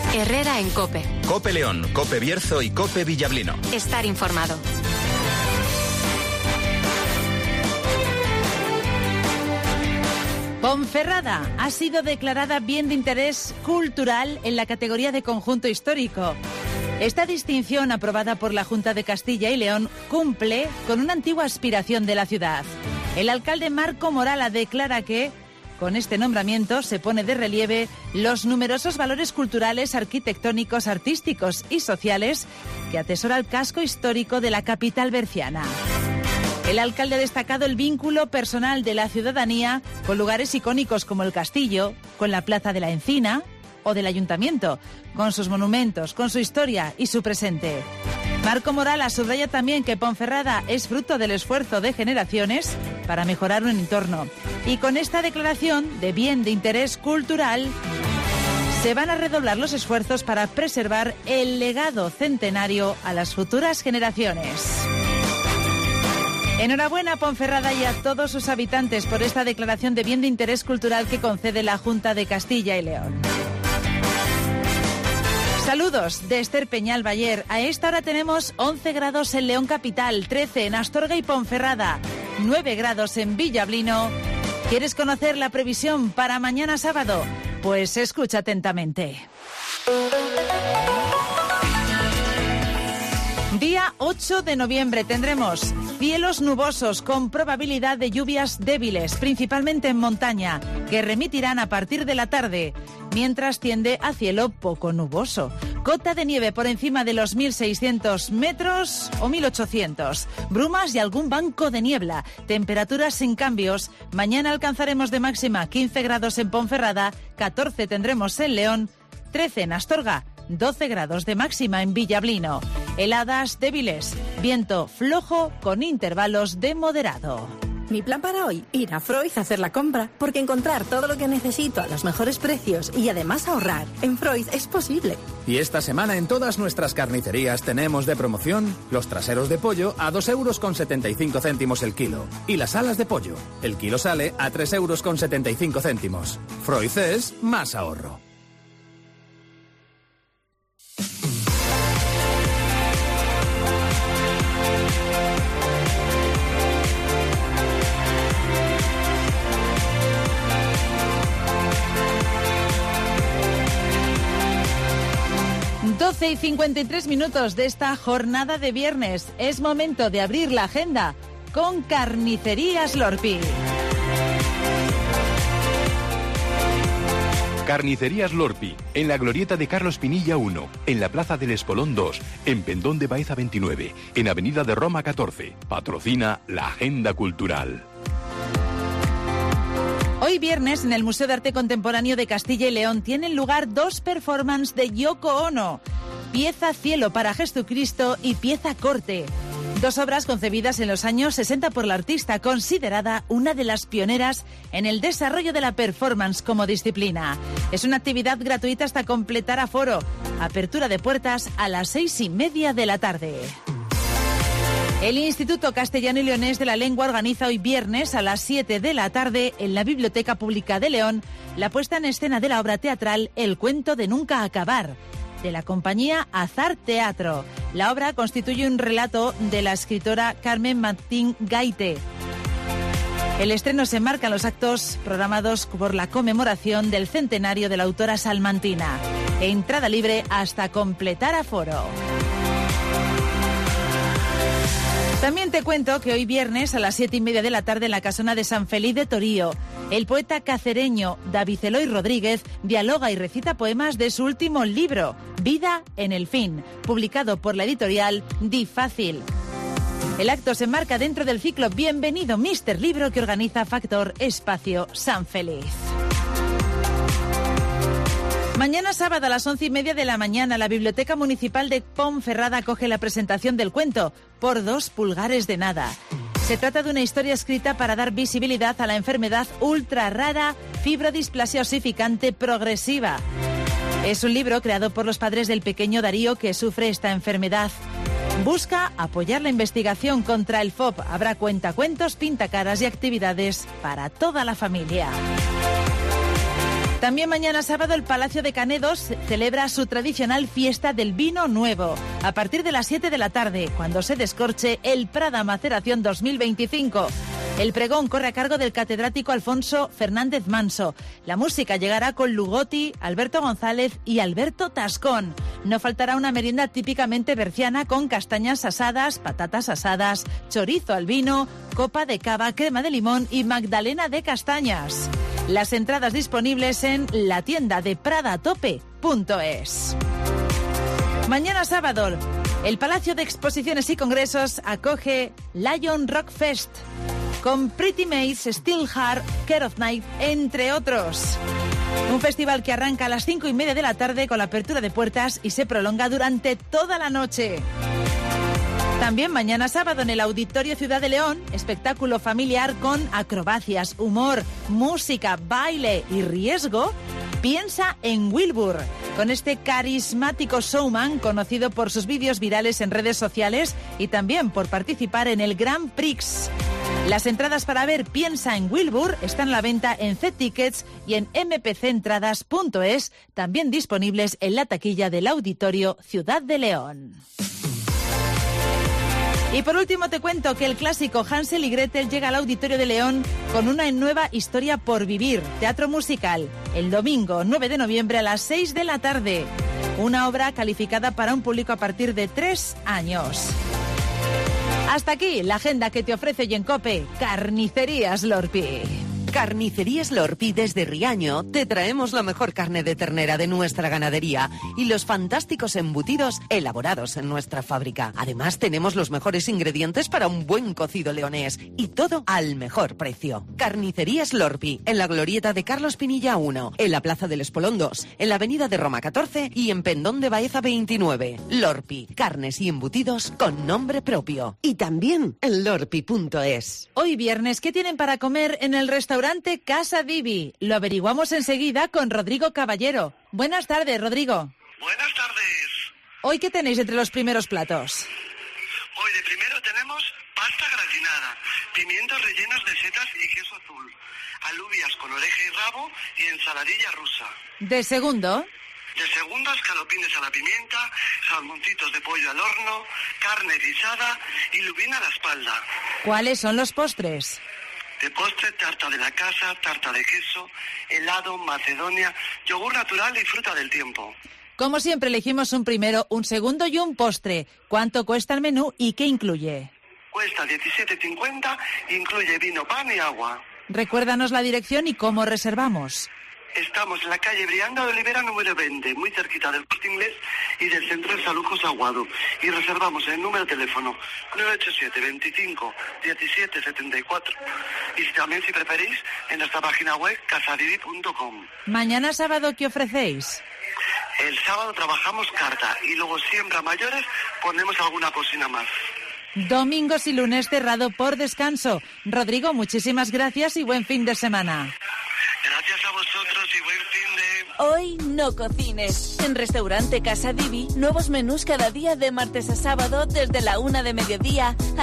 Herrera en COPE. COPE León, COPE Bierzo y COPE Villablino. Estar informado. Ponferrada ha sido declarada bien de interés cultural en la categoría de conjunto histórico. Esta distinción, aprobada por la Junta de Castilla y León, cumple con una antigua aspiración de la ciudad. El alcalde Marco Morala declara que, con este nombramiento, se pone de relieve los numerosos valores culturales, arquitectónicos, artísticos y sociales que atesora el casco histórico de la capital berciana. El alcalde ha destacado el vínculo personal de la ciudadanía con lugares icónicos como el Castillo, con la Plaza de la Encina o del Ayuntamiento, con sus monumentos, con su historia y su presente. Marco Morala subraya también que Ponferrada es fruto del esfuerzo de generaciones para mejorar un entorno. Y con esta declaración de bien de interés cultural, se van a redoblar los esfuerzos para preservar el legado centenario a las futuras generaciones. Enhorabuena a Ponferrada y a todos sus habitantes por esta declaración de bien de interés cultural que concede la Junta de Castilla y León. Saludos de Esther Peñal Bayer. A esta hora tenemos 11 grados en León Capital, 13 en Astorga y Ponferrada, 9 grados en Villablino. ¿Quieres conocer la previsión para mañana sábado? Pues escucha atentamente. Día 8 de noviembre tendremos cielos nubosos con probabilidad de lluvias débiles, principalmente en montaña, que remitirán a partir de la tarde, mientras tiende a cielo poco nuboso. Cota de nieve por encima de los 1.600 metros o 1.800. Brumas y algún banco de niebla. Temperaturas sin cambios. Mañana alcanzaremos de máxima 15 grados en Ponferrada, 14 tendremos en León, 13 en Astorga, 12 grados de máxima en Villablino. Heladas débiles, viento flojo con intervalos de moderado. Mi plan para hoy, ir a Freud a hacer la compra, porque encontrar todo lo que necesito a los mejores precios y además ahorrar en Freud es posible. Y esta semana en todas nuestras carnicerías tenemos de promoción los traseros de pollo a 2,75 € el kilo y las alas de pollo. El kilo sale a 3,75 €. Freud es más ahorro. Y 53 minutos de esta jornada de viernes. Es momento de abrir la agenda con Carnicerías Lorpi. Carnicerías Lorpi, en la glorieta de Carlos Pinilla 1, en la Plaza del Espolón 2, en Pendón de Baeza 29, en Avenida de Roma 14. Patrocina la Agenda Cultural. Hoy viernes, en el Museo de Arte Contemporáneo de Castilla y León, tienen lugar dos performances de Yoko Ono. Pieza Cielo para Jesucristo y Pieza Corte. Dos obras concebidas en los años 60 por la artista, considerada una de las pioneras en el desarrollo de la performance como disciplina. Es una actividad gratuita hasta completar aforo. Apertura de puertas a las 6:30 de la tarde. El Instituto Castellano y Leonés de la Lengua organiza hoy viernes a las 7 de la tarde en la Biblioteca Pública de León la puesta en escena de la obra teatral El cuento de nunca acabar, de la compañía Azar Teatro. La obra constituye un relato de la escritora Carmen Martín Gaite. El estreno se enmarca en los actos programados por la conmemoración del centenario de la autora salmantina. Entrada libre hasta completar aforo. También te cuento que hoy viernes a las 7:30 de la tarde en la Casona de San Feliz de Torío, el poeta cacereño David Eloy Rodríguez dialoga y recita poemas de su último libro, Vida en el fin, publicado por la editorial Di Fácil. El acto se enmarca dentro del ciclo Bienvenido Mister Libro que organiza Factor Espacio San Feliz. Mañana sábado a las 11:30 de la mañana, la Biblioteca Municipal de Ponferrada acoge la presentación del cuento Por 2 pulgares de nada. Se trata de una historia escrita para dar visibilidad a la enfermedad ultra rara fibrodisplasia osificante progresiva. Es un libro creado por los padres del pequeño Darío que sufre esta enfermedad. Busca apoyar la investigación contra el FOP. Habrá cuentacuentos, pintacaras y actividades para toda la familia. También mañana sábado el Palacio de Canedos celebra su tradicional fiesta del vino nuevo, a partir de las 7 de la tarde, cuando se descorche el Prada Maceración 2025. El pregón corre a cargo del catedrático Alfonso Fernández Manso. La música llegará con Lugotti, Alberto González y Alberto Tascón. No faltará una merienda típicamente berciana con castañas asadas, patatas asadas, chorizo al vino, copa de cava, crema de limón y magdalena de castañas. Las entradas disponibles en la tienda de pradatope.es. Mañana sábado, el Palacio de Exposiciones y Congresos acoge Lion Rock Fest con Pretty Maze, Steelheart, Care of Night, entre otros. Un festival que arranca a las 5:30 de la tarde con la apertura de puertas y se prolonga durante toda la noche. También mañana sábado en el Auditorio Ciudad de León, espectáculo familiar con acrobacias, humor, música, baile y riesgo. Piensa en Wilbur, con este carismático showman conocido por sus vídeos virales en redes sociales y también por participar en el Grand Prix. Las entradas para ver Piensa en Wilbur están a la venta en Z-Tickets y en mpcentradas.es, también disponibles en la taquilla del Auditorio Ciudad de León. Y por último te cuento que el clásico Hansel y Gretel llega al Auditorio de León con una nueva historia por vivir, teatro musical, el domingo 9 de noviembre a las 6 de la tarde. Una obra calificada para un público a partir de 3 años. Hasta aquí la agenda que te ofrece hoy en COPE, Carnicerías Lorpi. Carnicerías Lorpi desde Riaño te traemos la mejor carne de ternera de nuestra ganadería y los fantásticos embutidos elaborados en nuestra fábrica. Además tenemos los mejores ingredientes para un buen cocido leonés y todo al mejor precio. Carnicerías Lorpi en la glorieta de Carlos Pinilla 1, en la Plaza del Espolón 2, en la Avenida de Roma 14 y en Pendón de Baeza 29. Lorpi, carnes y embutidos con nombre propio. Y también en lorpi.es. Hoy viernes, ¿qué tienen para comer en el restaurante Casa Divi? Lo averiguamos enseguida con Rodrigo Caballero. Buenas tardes, Rodrigo. Buenas tardes. ¿Hoy qué tenéis entre los primeros platos? Hoy de primero tenemos pasta gratinada, pimientos rellenos de setas y queso azul, alubias con oreja y rabo y ensaladilla rusa. ¿De segundo? De segundo, escalopines a la pimienta, salmoncitos de pollo al horno, carne guisada y lubina a la espalda. ¿Cuáles son los postres? De postre, tarta de la casa, tarta de queso, helado, macedonia, yogur natural y fruta del tiempo. Como siempre, elegimos un primero, un segundo y un postre. ¿Cuánto cuesta el menú y qué incluye? Cuesta 17,50, incluye vino, pan y agua. Recuérdanos la dirección y cómo reservamos. Estamos en la calle Brianda de Olivera número 20, muy cerquita del Corte Inglés y del Centro de Salud José Aguado. Y reservamos en el número de teléfono 987 25 17 74. Y también, si preferís, en nuestra página web casadivi.com. Mañana sábado, ¿qué ofrecéis? El sábado trabajamos carta y luego siempre a mayores ponemos alguna cocina más. Domingos y lunes cerrado por descanso. Rodrigo, muchísimas gracias y buen fin de semana. Gracias a vosotros y buen fin de... Hoy no cocines. En Restaurante Casa Divi, nuevos menús cada día de martes a sábado desde la 1 de mediodía a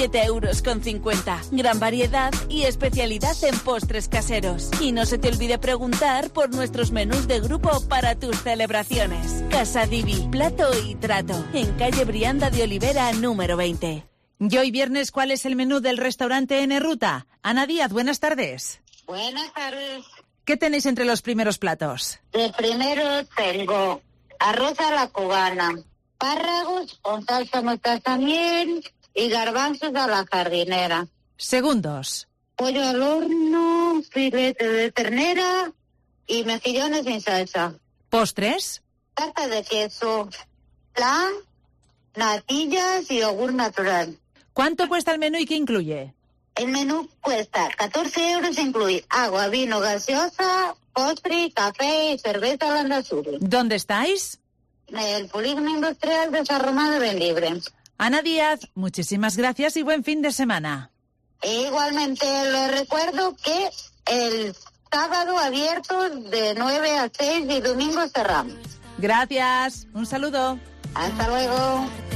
17,50 €. Gran variedad y especialidad en postres caseros. Y no se te olvide preguntar por nuestros menús de grupo para tus celebraciones. Casa Divi, plato y trato. En calle Brianda de Olivera número 20. Y hoy viernes, ¿cuál es el menú del restaurante N Ruta? Ana Díaz, buenas tardes. Buenas tardes. ¿Qué tenéis entre los primeros platos? De primero tengo arroz a la cubana, espárragos con salsa mostaza miel y garbanzos a la jardinera. Segundos. Pollo al horno, filete de ternera y mejillones sin salsa. ¿Postres? Tarta de queso, flan, natillas y yogur natural. ¿Cuánto cuesta el menú y qué incluye? El menú cuesta 14 €, incluye agua, vino, gaseosa, postre, café y cerveza Landazuri. ¿Dónde estáis? El Polígono Industrial de San Román de Benlibre. Ana Díaz, muchísimas gracias y buen fin de semana. Igualmente les recuerdo que el sábado abierto de 9 a 6 y domingo cerramos. Gracias, un saludo. Hasta luego.